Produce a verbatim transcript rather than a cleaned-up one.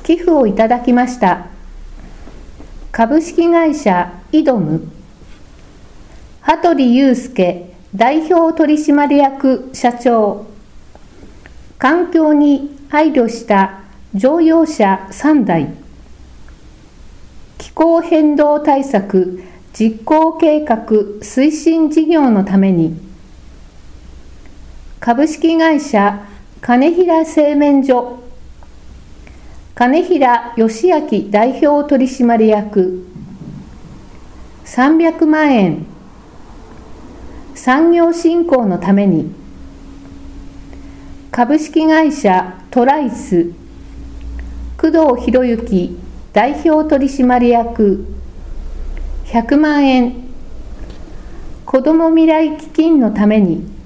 寄付をいただきました。株式会社イドム、羽鳥祐介代表取締役社長。環境に配慮した乗用車さんだい。気候変動対策実行計画推進事業のために、株式会社金平製麺所、金平義明代表取締役、さんびゃくまんえん。産業振興のために、株式会社トライス、工藤博之代表取締役、ひゃくまんえん。子ども未来基金のために、